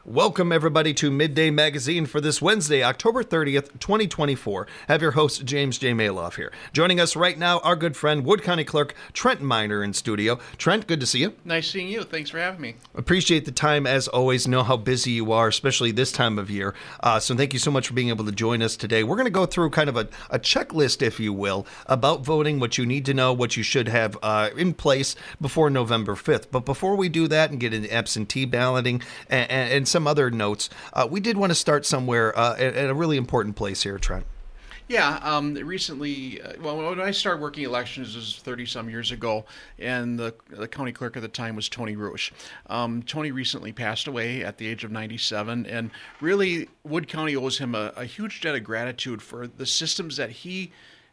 Welcome, everybody, to Midday Magazine for this Wednesday, October 30th, 2024. I have your host, James J. Maloff here. Joining us right now, our good friend, Wood County Clerk Trent Miner in studio. Trent, good to see you. Nice seeing you. Thanks for having me. Appreciate the time, as always. Know how busy you are, especially this time of year. So thank you so much for being able to join us today. We're going to go through kind of a checklist, if you will, about voting, what you need to know, what you should have in place before November 5th. But before we do that and get into absentee balloting and some other notes, we did want to start somewhere at a really important place here, Trent. Yeah, recently, when I started working elections, it was 30-some years ago, and the county clerk at the time was Tony Rush. Tony recently passed away at the age of 97, and really, Wood County owes him a huge debt of gratitude for the systems that he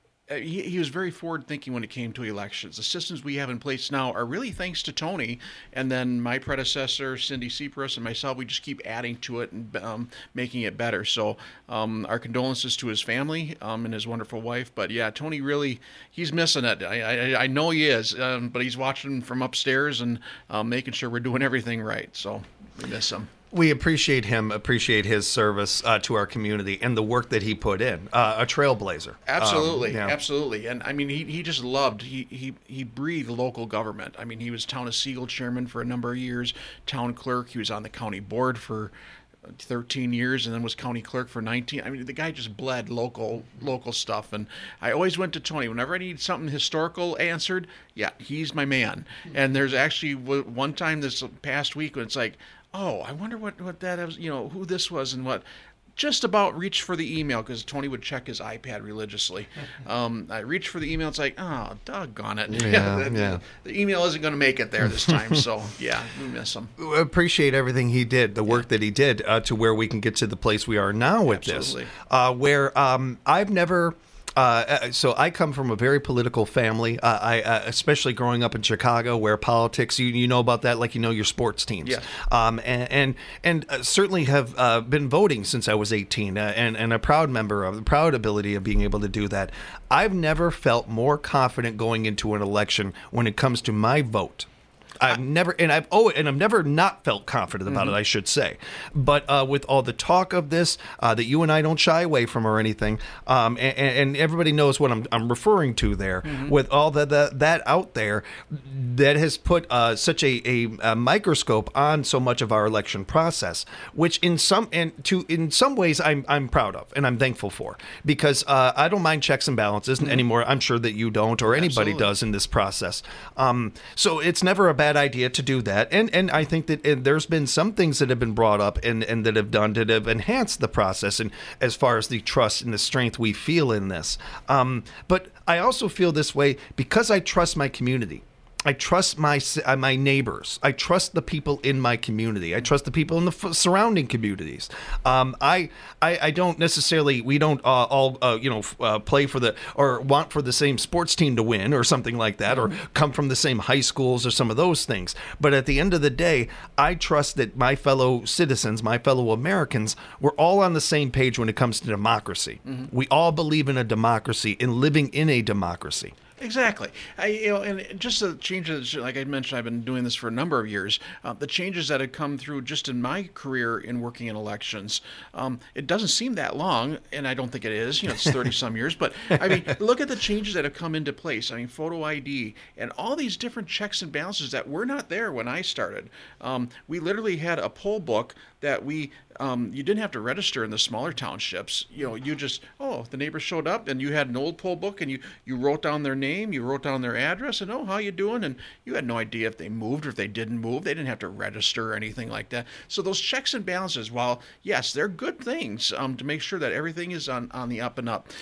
was very forward-thinking when it came to elections. The systems we have in place now are really thanks to Tony, and then my predecessor, Cindy Seapras, and myself, we just keep adding to it and making it better. So our condolences to his family and his wonderful wife. But yeah, Tony really, he's missing it. I know he is, but he's watching from upstairs and making sure we're doing everything right. So we miss him. We appreciate his service to our community and the work that he put in. A trailblazer. Absolutely, absolutely. And I mean, he just loved, he breathed local government. I mean, he was Town of Siegel chairman for a number of years, town clerk. He was on the county board for 13 years and then was county clerk for 19. I mean, the guy just bled local stuff. And I always went to Tony whenever I needed something historical answered. Yeah, he's my man. And there's actually one time this past week when it's like, oh, I wonder what that is, who this was and what. Just about reached for the email because Tony would check his iPad religiously. I reached for the email. It's like, oh, doggone it. Yeah. The email isn't going to make it there this time. So, yeah, we miss him. We appreciate everything he did, the work that he did to where we can get to the place we are now with Absolutely. This. Where I've never... So I come from a very political family. I especially growing up in Chicago, where politics, you know about that, like your sports teams. Yeah. And certainly have been voting since I was 18, and a proud member of the proud ability of being able to do that. I've never felt more confident going into an election when it comes to my vote. I've never not felt confident about it, I should say. But with all the talk of this that you and I don't shy away from or anything, and everybody knows what I'm referring to there, with all that out there, that has put such a microscope on so much of our election process, which in some ways I'm proud of and I'm thankful for, because I don't mind checks and balances anymore. I'm sure that you don't, or anybody Absolutely. does in this process. So it's never a bad idea to do that, and I think that there's been some things that have been brought up and that have done that have enhanced the process, and as far as the trust and the strength we feel in this. But I also feel this way because I trust my community. I trust my neighbors. I trust the people in my community. I trust the people in the surrounding communities. I don't necessarily. We don't all play for or want for the same sports team to win or something like that, or come from the same high schools or some of those things. But at the end of the day, I trust that my fellow citizens, my fellow Americans, we're all on the same page when it comes to democracy. We all believe in a democracy, in living in a democracy. Exactly. And just the changes, like I mentioned, I've been doing this for a number of years. The changes that have come through just in my career in working in elections, it doesn't seem that long, and I don't think it is. It's 30-some years. But, I mean, look at the changes that have come into place. I mean, photo ID and all these different checks and balances that were not there when I started. We literally had a poll book that you didn't have to register in the smaller townships. You just, the neighbors showed up and you had an old poll book and you wrote down their name, you wrote down their address, and how you doing? And you had no idea if they moved or if they didn't move. They didn't have to register or anything like that. So those checks and balances, while yes, they're good things to make sure that everything is on the up and up,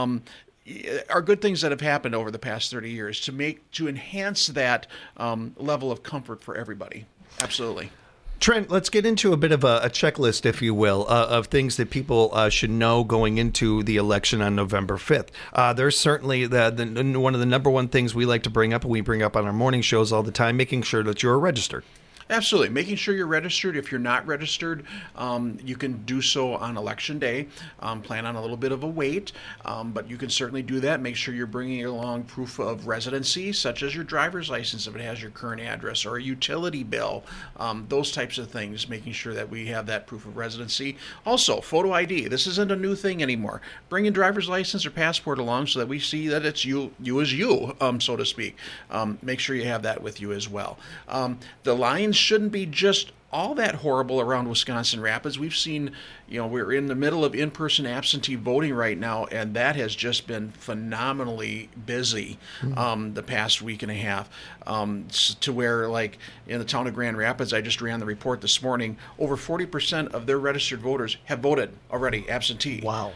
are good things that have happened over the past 30 years to enhance that level of comfort for everybody. Absolutely. Trent, let's get into a bit of a checklist, if you will, of things that people should know going into the election on November 5th. There's certainly one of the number one things we like to bring up, and we bring up on our morning shows all the time, making sure that you're registered. Absolutely. Making sure you're registered. If you're not registered, you can do so on Election Day. Plan on a little bit of a wait, but you can certainly do that. Make sure you're bringing along proof of residency, such as your driver's license if it has your current address, or a utility bill, those types of things, making sure that we have that proof of residency. Also, photo ID. This isn't a new thing anymore. Bring a driver's license or passport along so that we see that it's you as you, so to speak. Make sure you have that with you as well. The lines shouldn't be just all that horrible around Wisconsin Rapids. We've seen, we're in the middle of in-person absentee voting right now, and that has just been phenomenally busy the past week and a half, to where, like, in the town of Grand Rapids, I just ran the report this morning, over 40% of their registered voters have voted already absentee. Wow.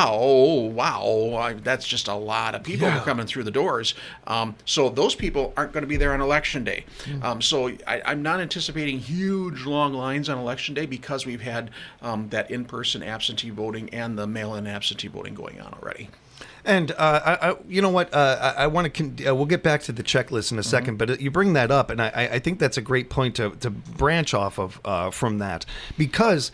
Wow. That's just a lot of people coming through the doors. So those people aren't going to be there on Election Day. So I'm not anticipating huge long lines on Election Day because we've had that in-person absentee voting and the mail-in absentee voting going on already. And you know what? I want to. We'll get back to the checklist in a second, but you bring that up, and I think that's a great point to branch off of from that, because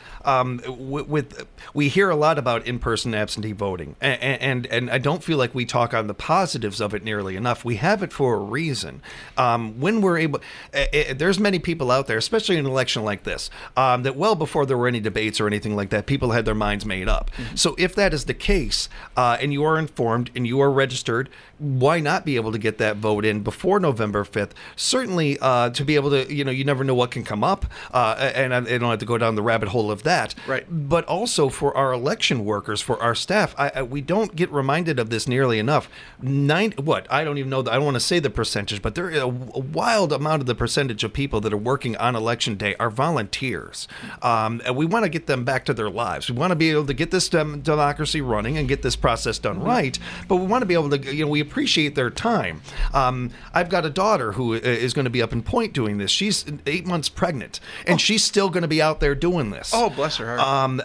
we hear a lot about in-person absentee voting, and I don't feel like we talk on the positives of it nearly enough. We have it for a reason. When we're able, there's many people out there, especially in an election like this, that well before there were any debates or anything like that, people had their minds made up. So if that is the case, and you are informed and you are registered, why not be able to get that vote in before November 5th? Certainly, to be able to, you never know what can come up, and I don't have to go down the rabbit hole of that. Right. But also for our election workers, for our staff, we don't get reminded of this nearly enough. I don't even know. I don't want to say the percentage, but there is a wild amount of the percentage of people that are working on Election Day are volunteers. And we want to get them back to their lives. We want to be able to get this democracy running and get this process done right. But we want to be able to, we appreciate their time. I've got a daughter who is going to be up in Point doing this. She's 8 months pregnant, and she's still going to be out there doing this. Oh, bless her heart.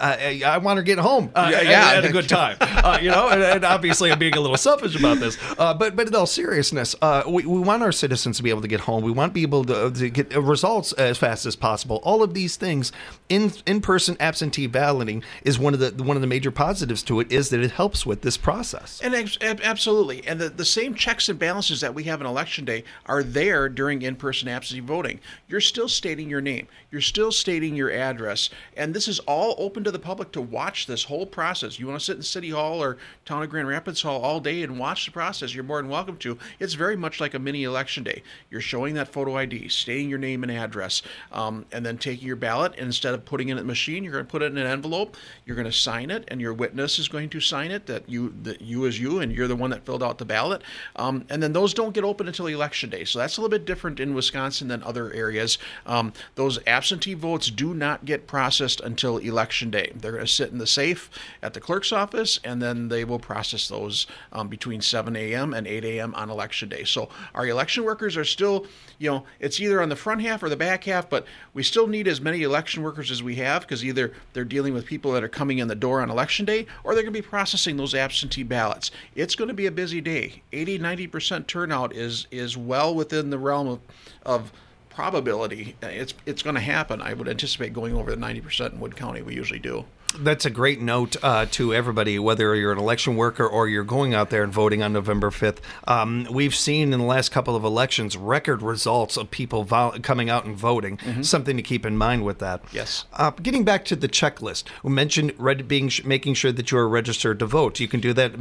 I want her getting home. At a good time. And obviously I'm being a little selfish about this. But in all seriousness, we want our citizens to be able to get home. We want to be able to get results as fast as possible. All of these things, in-person absentee balloting is one of the major positives to it, is that it helps with this process. And absolutely. And the same checks and balances that we have on Election Day are there during in-person absentee voting. You're still stating your name. You're still stating your address. And this is all open to the public to watch this whole process. You want to sit in City Hall or Town of Grand Rapids Hall all day and watch the process, you're more than welcome to. It's very much like a mini Election Day. You're showing that photo ID, stating your name and address, and then taking your ballot. And instead of putting it in the machine, you're going to put it in an envelope. You're going to sign it, and your witness is going to sign it, that you is you, and you're the one that filled out the ballot. And then those don't get open until Election Day. So that's a little bit different in Wisconsin than other areas. Those absentee votes do not get processed until Election Day. They're going to sit in the safe at the clerk's office, and then they will process those between 7 a.m. and 8 a.m. on Election Day. So our election workers are still, it's either on the front half or the back half, but we still need as many election workers as we have, because either they're dealing with people that are coming in the door on Election Day, or they're going to be processing those absentee ballots. It's going to be a busy day. 80-90% turnout is well within the realm of probability. It's going to happen. I would anticipate going over the 90% in Wood County. We usually do. That's a great note to everybody, whether you're an election worker or you're going out there and voting on November 5th. We've seen in the last couple of elections record results of people coming out and voting. Something to keep in mind with that. Yes. Getting back to the checklist, we mentioned making sure that you are registered to vote. You can do that at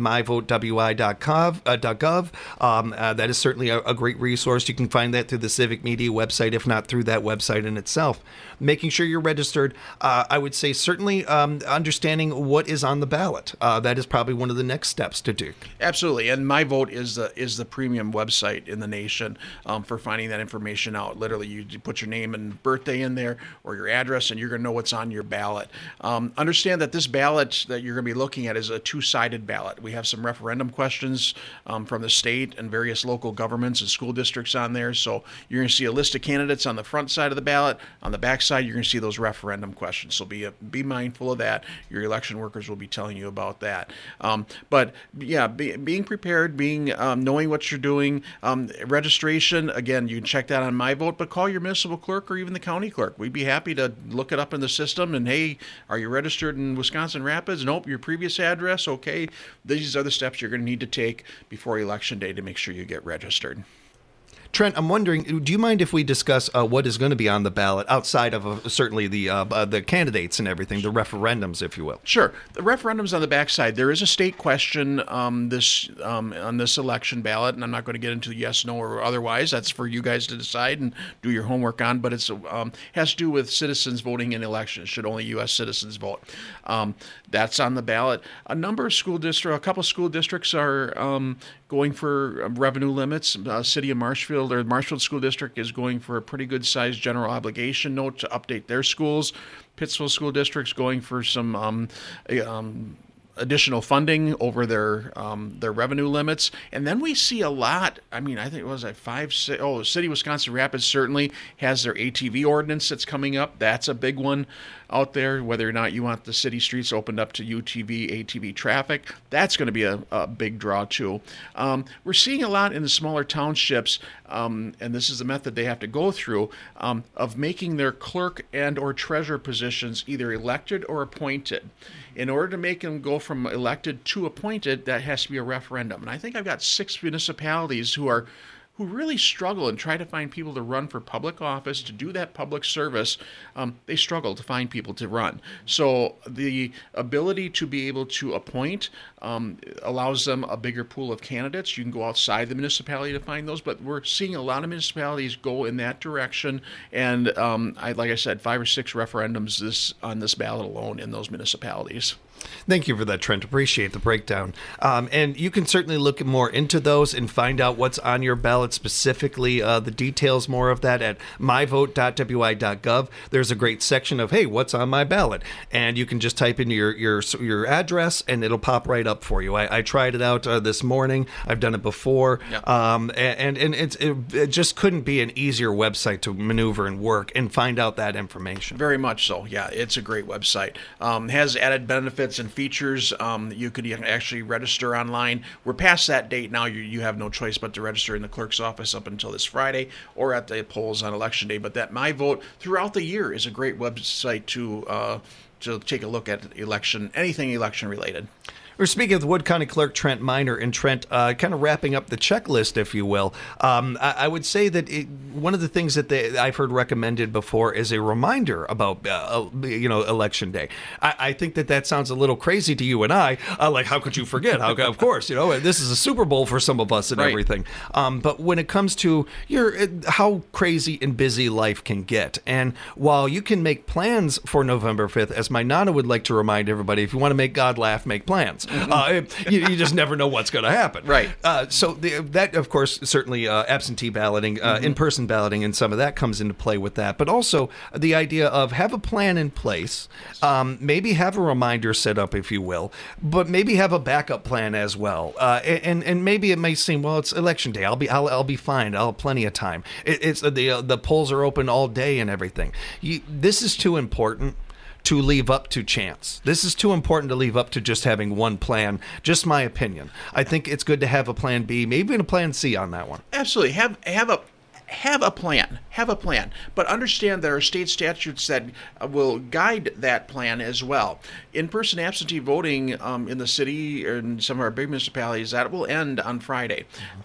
myvotewi.gov. That is certainly a great resource. You can find that through the Civic Media website, if not through that website in itself. Making sure you're registered, I would say certainly understanding what is on the ballot. That is probably one of the next steps to do. Absolutely, and My Vote is the premium website in the nation for finding that information out. Literally, you put your name and birthday in there or your address, and you're going to know what's on your ballot. Understand that this ballot that you're going to be looking at is a two-sided ballot. We have some referendum questions from the state and various local governments and school districts on there, so you're going to see a list of candidates candidates on the front side of the ballot. On the back side, you're going to see those referendum questions. So be mindful of that. Your election workers will be telling you about that. But yeah, being prepared, knowing what you're doing. Registration, again, you can check that on My Vote, but call your municipal clerk or even the county clerk. We'd be happy to look it up in the system and, hey, are you registered in Wisconsin Rapids? Nope. Your previous address? Okay. These are the steps you're going to need to take before Election Day to make sure you get registered. Trent, I'm wondering, do you mind if we discuss what is going to be on the ballot outside of certainly the candidates and everything, the referendums, if you will? Sure. The referendums on the backside. There is a state question on this election ballot, and I'm not going to get into yes, no, or otherwise. That's for you guys to decide and do your homework on. But it has to do with citizens voting in elections. Should only U.S. citizens vote? That's on the ballot. A couple school districts are going for revenue limits. City of Marshfield, or Marshfield School District, is going for a pretty good sized general obligation note to update their schools. Pittsville School District's going for some additional funding over their revenue limits. And then we see a lot. I mean, I think it was at 5, 6. Oh, City of Wisconsin Rapids certainly has their ATV ordinance that's coming up. That's a big one out there. Whether or not you want the city streets opened up to UTV, ATV traffic, that's going to be a big draw too. We're seeing a lot in the smaller townships, and this is the method they have to go through, of making their clerk and or treasurer positions either elected or appointed. In order to make them go from elected to appointed, that has to be a referendum. And I think I've got 6 municipalities who really struggle and try to find people to run for public office, to do that public service. They struggle to find people to run. So the ability to be able to appoint allows them a bigger pool of candidates. You can go outside the municipality to find those, but we're seeing a lot of municipalities go in that direction. And like I said, 5 or 6 referendums on this ballot alone in those municipalities. Thank you for that, Trent. Appreciate the breakdown. And you can certainly look more into those and find out what's on your ballot specifically, the details more of that at myvote.wi.gov. There's a great section of, hey, what's on my ballot? And you can just type in your address and it'll pop right up for you. I tried it out this morning. I've done it before. Yeah. And it just couldn't be an easier website to maneuver and work and find out that information. Very much so. Yeah, it's a great website. Has added benefits and features. You could actually register online. We're past that date now. You have no choice but to register in the clerk's office up until this Friday or at the polls on Election Day. But that My Vote throughout the year is a great website to take a look at anything election related. We're speaking of the Wood County Clerk, Trent Miner, and Trent, kind of wrapping up the checklist, if you will. I would say that one of the things that I've heard recommended before is a reminder about, Election Day. I think that sounds a little crazy to you and I. Like, how could you forget? Of course, this is a Super Bowl for some of us and right. Everything. But when it comes to how crazy and busy life can get, and while you can make plans for November 5th, as my Nana would like to remind everybody, if you want to make God laugh, make plans. You just never know what's going to happen. Right. So that, of course, certainly absentee balloting, in-person balloting, and some of that comes into play with that. But also the idea of have a plan in place, maybe have a reminder set up, if you will, but maybe have a backup plan as well. And maybe it may seem, well, it's Election Day. I'll be fine. I'll have plenty of time. It's the polls are open all day and everything. This is too important to leave up to chance. This is too important to leave up to just having one plan. Just my opinion. I think it's good to have a plan B, maybe even a plan C on that one. Absolutely. Have a plan. Have a plan. But understand there are state statutes that will guide that plan as well. In-person absentee voting in the city and some of our big municipalities, that will end on Friday.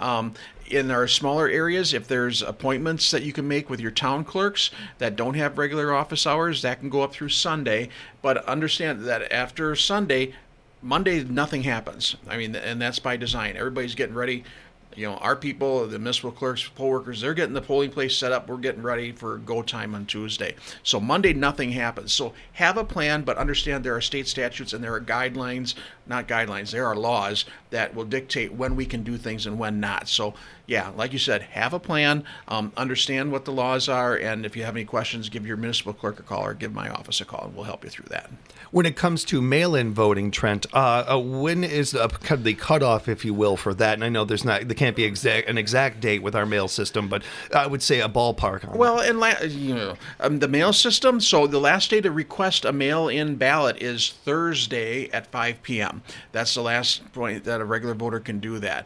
In our smaller areas, if there's appointments that you can make with your town clerks that don't have regular office hours, that can go up through Sunday. But understand that after Sunday, Monday, nothing happens. I mean, and that's by design. Everybody's getting ready. Our people, the municipal clerks, poll workers, they're getting the polling place set up. We're getting ready for go time on Tuesday. So Monday, nothing happens. So have a plan, but understand there are state statutes and there are guidelines, not guidelines, there are laws that will dictate when we can do things and when not. So Yeah, like you said, have a plan, understand what the laws are, and if you have any questions, give your municipal clerk a call or give my office a call, and we'll help you through that. When it comes to mail-in voting, Trent, when is the cutoff, if you will, for that? And I know there can't be an exact date with our mail system, but I would say a ballpark on Well, and the mail system, so the last day to request a mail-in ballot is Thursday at 5 p.m. That's the last point that a regular voter can do that.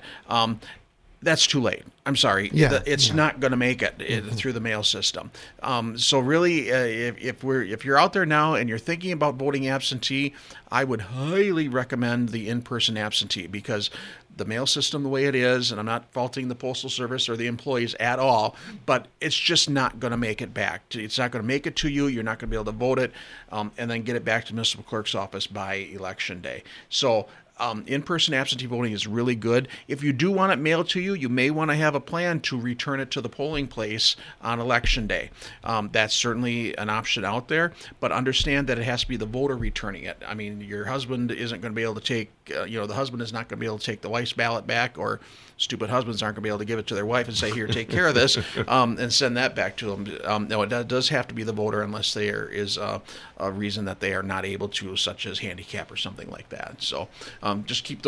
That's too late. I'm sorry. Yeah, it's not going to make it through the mail system. So really, if you're out there now and you're thinking about voting absentee, I would highly recommend the in-person absentee, because the mail system the way it is, and I'm not faulting the Postal Service or the employees at all, but it's just not going to make it back. It's not going to make it to you. You're not going to be able to vote it and then get it back to the municipal clerk's office by election day. So in-person absentee voting is really good. If you do want it mailed to you, you may want to have a plan to return it to the polling place on election day. That's certainly an option out there, but understand that it has to be the voter returning it. I mean, your husband isn't going to be able to take, the husband is not going to be able to take the wife's ballot back, or stupid husbands aren't going to be able to give it to their wife and say, here, take care of this, and send that back to them. No, it does have to be the voter, unless there is a reason that they are not able to, such as handicap or something like that. So just keep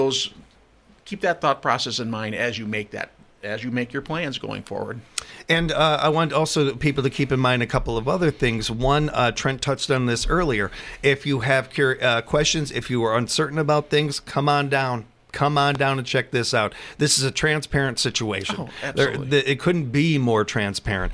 that thought process in mind as you make your plans going forward. And I want also people to keep in mind a couple of other things. One, Trent touched on this earlier. If you have questions, if you are uncertain about things, come on down. Come on down and check this out. This is a transparent situation. Oh, absolutely. It couldn't be more transparent.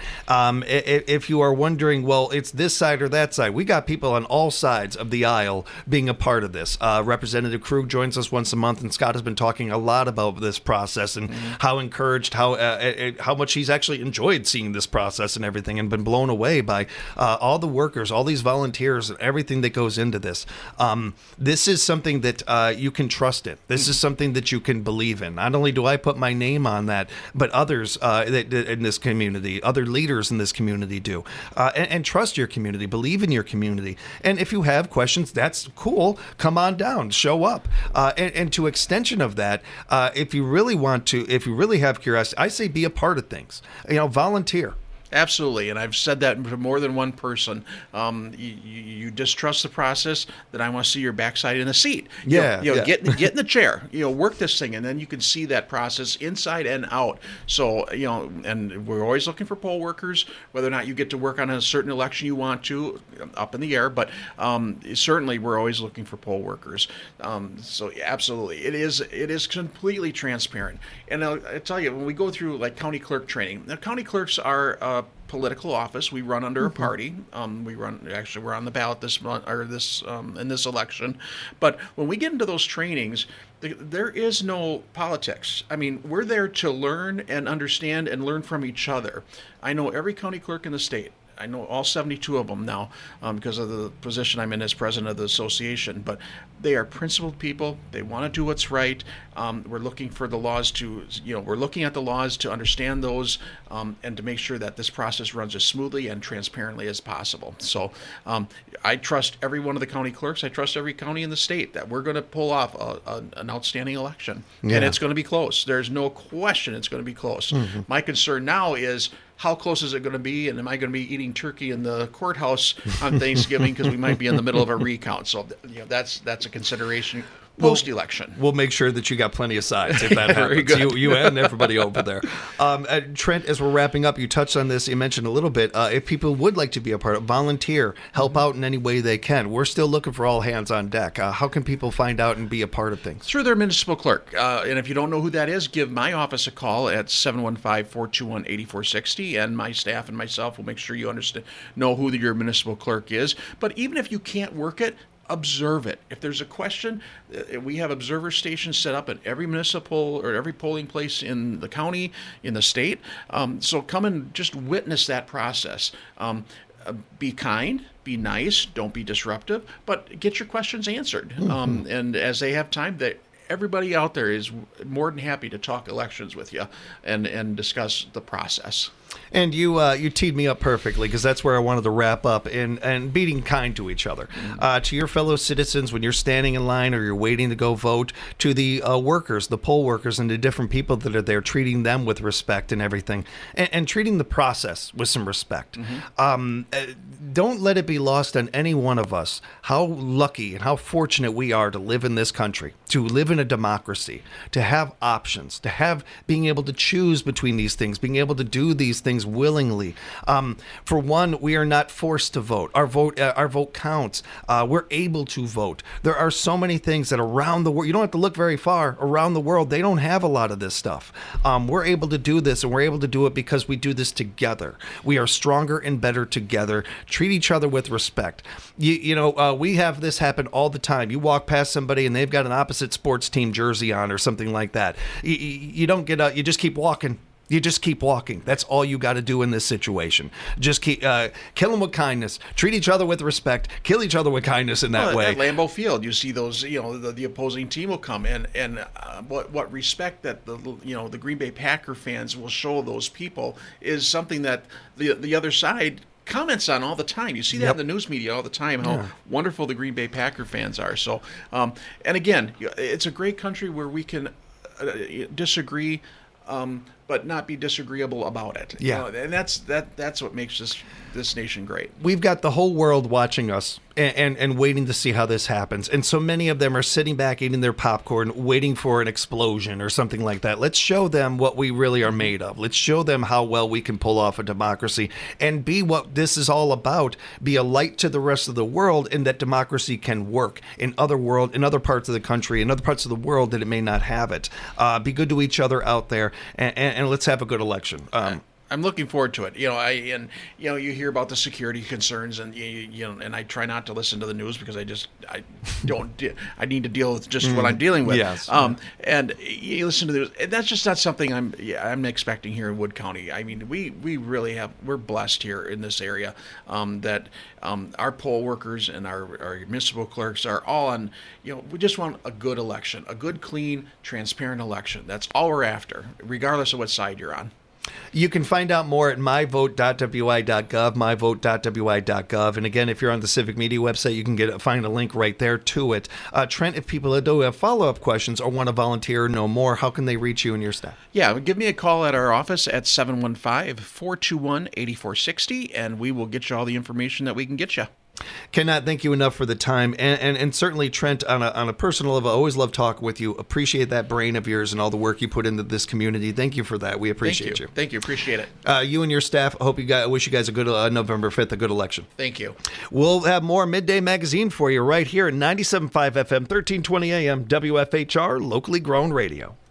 If you are wondering, well, it's this side or that side, we got people on all sides of the aisle being a part of this. Representative Krug joins us once a month, and Scott has been talking a lot about this process and how encouraged, how much he's actually enjoyed seeing this process and everything, and been blown away by all the workers, all these volunteers, and everything that goes into this. This is something that you can trust in. This is something that you can believe in. Not only do I put my name on that, but others in this community, other leaders in this community do. And trust your community, believe in your community. And if you have questions, that's cool. Come on down, show up. And to extension of that, if you really want to, if you really have curiosity, I say be a part of things. Volunteer. Absolutely, and I've said that to more than one person. You distrust the process, then I want to see your backside in the seat. Get in the chair. Work this thing, and then you can see that process inside and out. So and we're always looking for poll workers. Whether or not you get to work on a certain election you want to, up in the air. But certainly, we're always looking for poll workers. So absolutely, it is completely transparent. And I tell you, when we go through like county clerk training, the county clerks are political office. We run under a party. We're on the ballot this month, or in this election. But when we get into those trainings, there is no politics. I mean, we're there to learn and understand and learn from each other. I know every county clerk in the state. I know all 72 of them now because of the position I'm in as president of the association. But they are principled people. They want to do what's right. We're looking for the laws we're looking at the laws to understand those and to make sure that this process runs as smoothly and transparently as possible. So I trust every one of the county clerks. I trust every county in the state that we're going to pull off an outstanding election. Yeah. And it's going to be close. There's no question it's going to be close. Mm-hmm. My concern now is, how close is it going to be, and am I going to be eating turkey in the courthouse on Thanksgiving because we might be in the middle of a recount? So that's a consideration post-election. We'll make sure that you got plenty of sides if that happens. You and everybody over there. Trent, as we're wrapping up, you touched on this. You mentioned a little bit. If people would like to be a part of, volunteer, help out in any way they can. We're still looking for all hands on deck. How can people find out and be a part of things? Through their municipal clerk. And if you don't know who that is, give my office a call at 715-421-8460, and my staff and myself will make sure you know who your municipal clerk is. But even if you can't work it, observe it. If there's a question, we have observer stations set up at every municipal or every polling place in the county, in the state. So come and just witness that process. Be kind, be nice, don't be disruptive, but get your questions answered. Mm-hmm. And as they have time, everybody out there is more than happy to talk elections with you and discuss the process. And you teed me up perfectly, because that's where I wanted to wrap up, and being kind to each other. To your fellow citizens when you're standing in line or you're waiting to go vote, to the workers, the poll workers, and the different people that are there, treating them with respect and everything, and treating the process with some respect. Don't let it be lost on any one of us how lucky and how fortunate we are to live in this country, to live in a democracy, to have options, to have being able to choose between these things, being able to do these things willingly. For one, we are not forced to vote. Our vote counts. We're able to vote. There are so many things that around the world, you don't have to look very far, around the world, they don't have a lot of this stuff. We're able to do this, and we're able to do it because we do this together. We are stronger and better together. Treat each other with respect. We have this happen all the time. You walk past somebody and they've got an opposite sports team jersey on or something like that. You don't get out. You just keep walking. You just keep walking. That's all you got to do in this situation. Just keep kill them with kindness. Treat each other with respect. Kill each other with kindness in that way. At Lambeau Field, you see those. The opposing team will come in, and what respect that the Green Bay Packer fans will show those people is something that the other side comments on all the time. You see that in the news media all the time, how wonderful the Green Bay Packer fans are. So, and again, it's a great country where we can disagree, but not be disagreeable about it. Yeah. And that's what makes this nation great. We've got the whole world watching us and waiting to see how this happens. And so many of them are sitting back eating their popcorn, waiting for an explosion or something like that. Let's show them what we really are made of. Let's show them how well we can pull off a democracy and be what this is all about. Be a light to the rest of the world, and that democracy can work in other parts of the country, in other parts of the world that it may not have it. Be good to each other out there, and let's have a good election. I'm looking forward to it. You hear about the security concerns, and and I try not to listen to the news because I need to deal with just what I'm dealing with. Yes. And you listen to the news, and that's just not something I'm expecting here in Wood County. I mean, we really we're blessed here in this area, that our poll workers and our municipal clerks are all on. We just want a good election, a good, clean, transparent election. That's all we're after, regardless of what side you're on. You can find out more at myvote.wi.gov, myvote.wi.gov. And again, if you're on the Civic Media website, you can find a link right there to it. Trent, if people do have follow-up questions or want to volunteer or know more, how can they reach you and your staff? Yeah, give me a call at our office at 715-421-8460, and we will get you all the information that we can get you. Cannot thank you enough for the time, and certainly, Trent, on a personal level, I always love talking with you. Appreciate that brain of yours and all the work you put into this community. Thank you for that. We appreciate you. Thank you. Appreciate it. You and your staff. I wish you guys a good November 5th, a good election. Thank you. We'll have more Midday Magazine for you right here at 97.5 FM, 1320 AM, WFHR, locally grown radio.